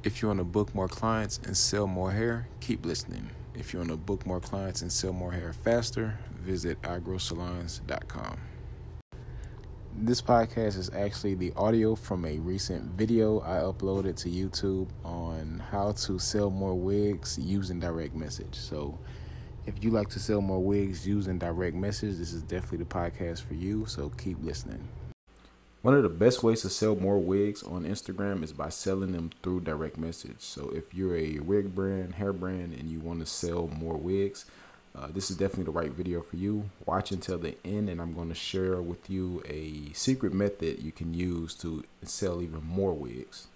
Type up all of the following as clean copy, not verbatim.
If you want to book more clients and sell more hair, keep listening. If you want to book more clients and sell more hair faster, visit igrowsalons.com. This podcast is actually the audio from a recent video I uploaded to YouTube on how to sell more wigs using direct message. So if you like to sell more wigs using direct message, this is definitely the podcast for you, so keep listening. One of the best ways to sell more wigs on Instagram is by selling them through direct message. So if you're a wig brand, hair brand, and you want to sell more wigs, this is definitely the right video for you. Watch until the end, and I'm going to share with you a secret method you can use to sell even more wigs.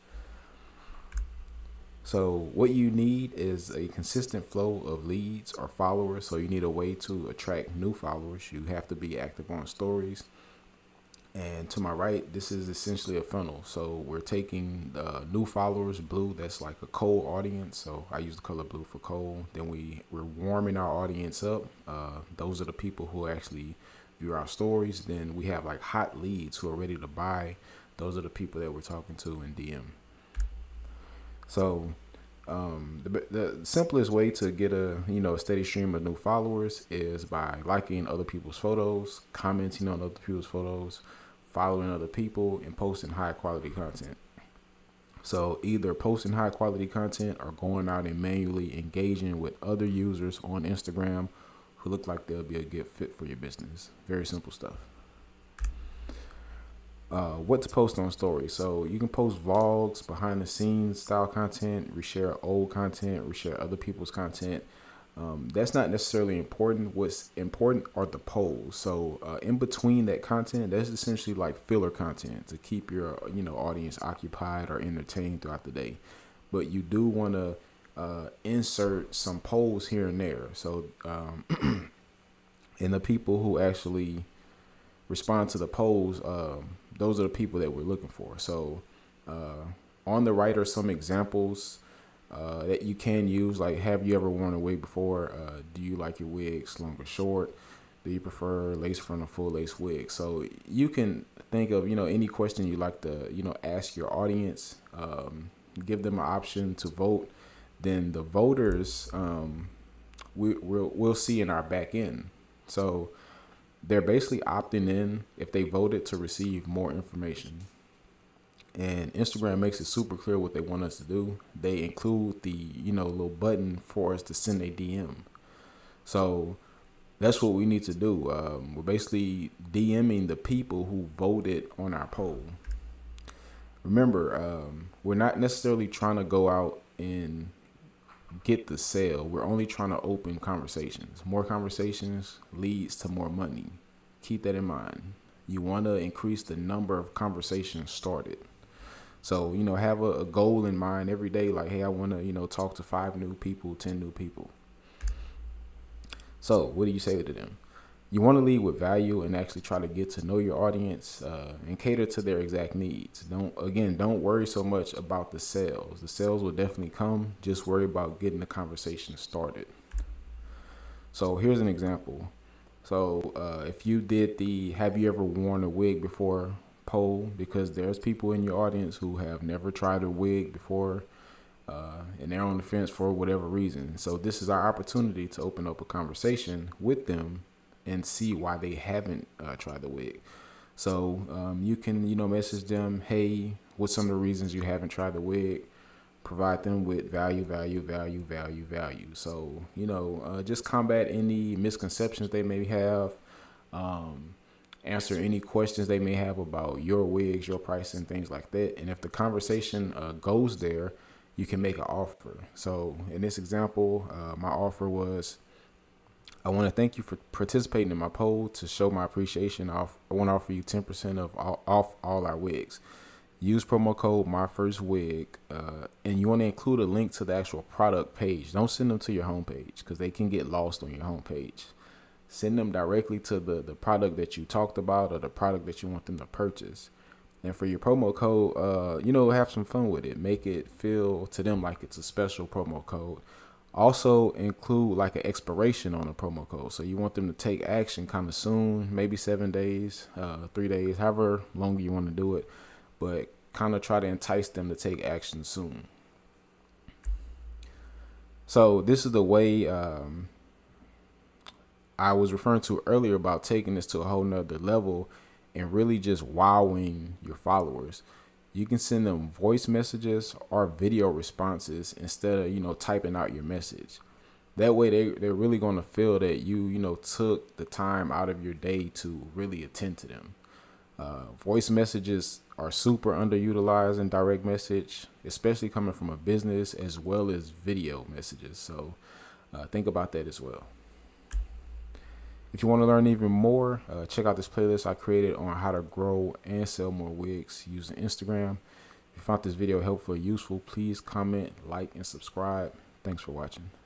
So what you need is a consistent flow of leads or followers. So you need a way to attract new followers. You have to be active on stories. And to my right, this is essentially a funnel. So we're taking new followers, blue, that's like a cold audience. So I use the color blue for cold. Then we're warming our audience up. Those are the people who actually view our stories. Then we have like hot leads who are ready to buy. Those are the people that we're talking to in DM. So the simplest way to get a steady stream of new followers is by liking other people's photos, commenting on other people's photos, following other people, and posting high quality content. So either posting high quality content or going out and manually engaging with other users on Instagram who look like they'll be a good fit for your business. Very simple stuff. What to post on stories. So you can post vlogs, behind the scenes style content, reshare old content, reshare other people's content. That's not necessarily important. What's important are the polls. So in between that content, that's essentially like filler content to keep your audience occupied or entertained throughout the day. But you do want to insert some polls here and there. So and the people who actually respond to the polls, those are the people that we're looking for. So on the right are some examples that you can use, like, have you ever worn a wig before? Do you like your wigs long or short? Do you prefer lace front or full lace wig? So you can think of any question you like to ask your audience. Give them an option to vote. Then the voters we'll see in our back end. So they're basically opting in if they voted to receive more information. And Instagram makes it super clear what they want us to do. They include the little button for us to send a DM. So that's what we need to do. We're basically DMing the people who voted on our poll. Remember, we're not necessarily trying to go out and get the sale. We're only trying to open conversations. More conversations leads to more money. Keep that in mind. You want to increase the number of conversations started. So, have a goal in mind every day. Like, hey, I want to, talk to 5 new people, 10 new people. So what do you say to them? You want to lead with value and actually try to get to know your audience and cater to their exact needs. Don't worry so much about the sales. The sales will definitely come. Just worry about getting the conversation started. So here's an example. So if you did the have you ever worn a wig before poll, because there's people in your audience who have never tried a wig before and they're on the fence for whatever reason. So this is our opportunity to open up a conversation with them and see why they haven't tried the wig. So you can, message them, hey, what's some of the reasons you haven't tried the wig? Provide them with value. So, just combat any misconceptions they may have. Answer any questions they may have about your wigs, your pricing, things like that. And if the conversation goes there, you can make an offer. So in this example, my offer was, I want to thank you for participating in my poll. To show my appreciation, I want to offer you 10% off all our wigs. Use promo code MyFirstWig, and you want to include a link to the actual product page. Don't send them to your homepage because they can get lost on your homepage. Send them directly to the product that you talked about or the product that you want them to purchase. And for your promo code, have some fun with it. Make it feel to them like it's a special promo code. Also include like an expiration on a promo code. So you want them to take action kind of soon, maybe 7 days, 3 days, however long you want to do it. But kind of try to entice them to take action soon. So this is the way I was referring to earlier about taking this to a whole nother level and really just wowing your followers. You can send them voice messages or video responses instead of, typing out your message. That way they're really going to feel that you took the time out of your day to really attend to them. Voice messages are super underutilized in direct message, especially coming from a business, as well as video messages. So think about that as well. If you want to learn even more, check out this playlist I created on how to grow and sell more wigs using Instagram. If you found this video helpful or useful, please comment, like, and subscribe. Thanks for watching.